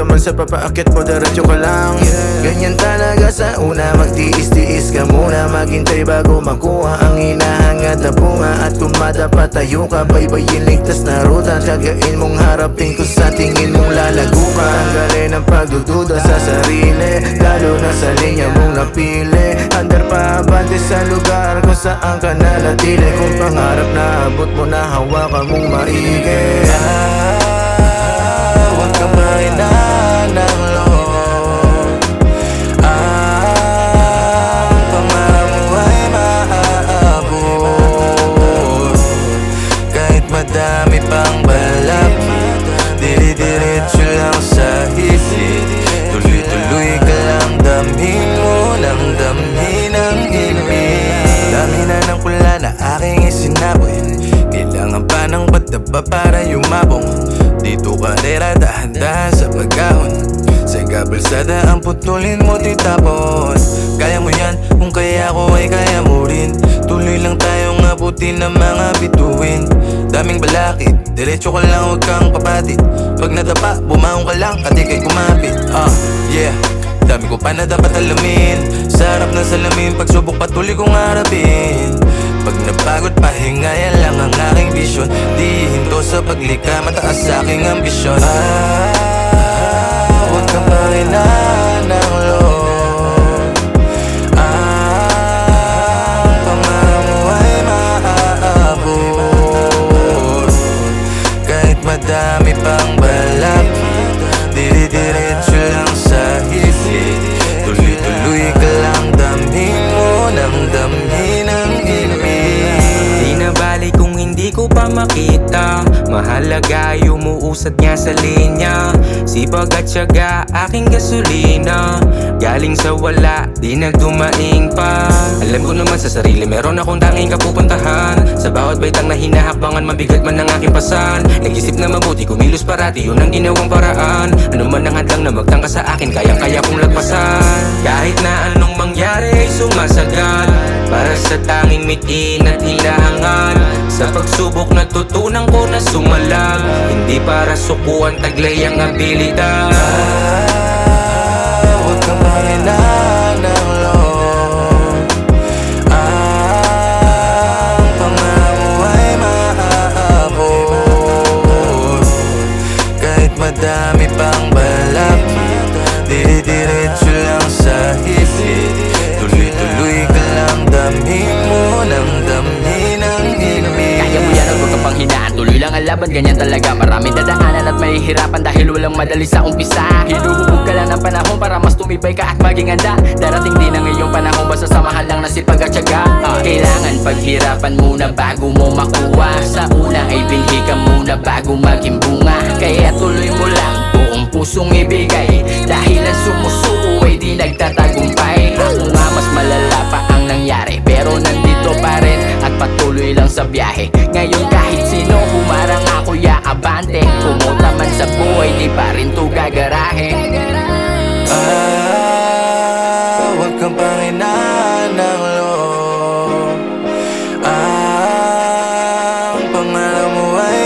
naman sa papaakit mo, diretso ka lang. Ganyan talaga sa una, magtiis-tiis ka muna, maghintay bago makuha ang hinahangad na bunga. At kung madapatayo ka, baybayin ligtas na ruta, tiyagain mong harapin kung sa tingin mong lalago ka. Tanggalin ang pagdududa sa sarili, lalo na sa linya mong napili. Andar pa abante sa lugar kung saan ka nanatili. Kung pangarap na abot mo na, hawakan mong maigi. Huwag kang mahinaan ng loob. Ang pangarap mo ay maaabot. Kahit madami pang balakid, diri-diretso lang sa isip. Tuloy-tuloy ka lang, damhin mo ng damhin ang ibig. Dami na ng pula na aking isinaboy, kailangan pa ng pataba para yumabong. Dito karera, dahan-dahan sa pagkaon. Sa kabalsada ang putulin mo titapon. Kaya mo yan, kung kaya ko ay kaya mo rin. Tuloy lang tayong abutin ng mga bituin. Daming balakid, diretso ka lang, huwag kang papatit. Pag nadapa, bumaong ka lang, katikay kumapit. Yeah, dami ko pa na dapat alamin. Sa harap ng salamin, pagsubok patuloy kong harapin. Pag napagod, pahinga, yan lang ang aking vision. Di hinto sa paglikha, mataas sa aking ambisyon. Huwag kang mahinaan ng loob. Ang pangarap mo ay maaabot. Kahit madami pang balakid, diri-diretso lang sa isip. Tuloy-tuloy ka lang, damhin mo ng damhin ang Di na bali kung hindi ko pa makita, mahalaga umuusad nga sa linya. Sipag at syaga, aking gasolina. Galing sa wala, di nagdumaing pa. Alam ko naman sa sarili, meron akong tanging kapupuntahan. Sa bawat baitang na hinahakbangan, mabigat man ang aking pasan. Nag-isip na mabuti, kumilos parati, yun ang ginawang paraan. Ano man ang hadlang na magtangka sa akin, kayang-kaya kong lagpasan. Kahit na anong mangyari ay sumasagal, para sa tanging mitin at hilahangan. Sa pagsubok natutunan ko na sumalag, hindi para sukuan, taglay ang abilidad. Huwag kang mahinaan ng loob. Ang pangarap mo ay maaabot. Kahit madami pang balakid, diri-diretso lang sa isip. Tuloy-tuloy ka lang, damhin mo ng damhin ang ibig. Kaya mo yan, huwag kang panghinaan, tuloy lang ang laban, ganyan talaga. Maraming dadaanan at mahihirapan dahil walang madali sa umpisa. Hinuhubog ka lang ng panahon para mas tumibay ka at maging handa. Darating din ang iyong panahon, basta samahan lang na sipag at tiyaga. Kailangan paghirapan muna bago mo makuha. Sa una ay binhi ka muna bago maging bunga. Kaya tuloy mo lang, buong pusong ibigay. Dahil ang sumusuko ay di nagtatagumpay. Ako nga mas malala pa ang nangyari, pero nandito pa rin at patuloy lang sa biyahe. Ngayon kahit sino humarang ako yaabante. Kumuta man sa buhay, di pa rin to gagarahe. Huwag kang panghinaan ng loob. Ang pangarap mo ay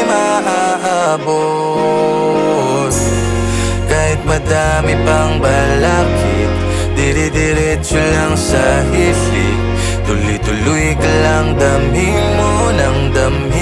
maaabot. Kahit madami pang balakid, diri-diretso lang sa isip. Tuloy-tuloy ka lang, damhin mo ng damhin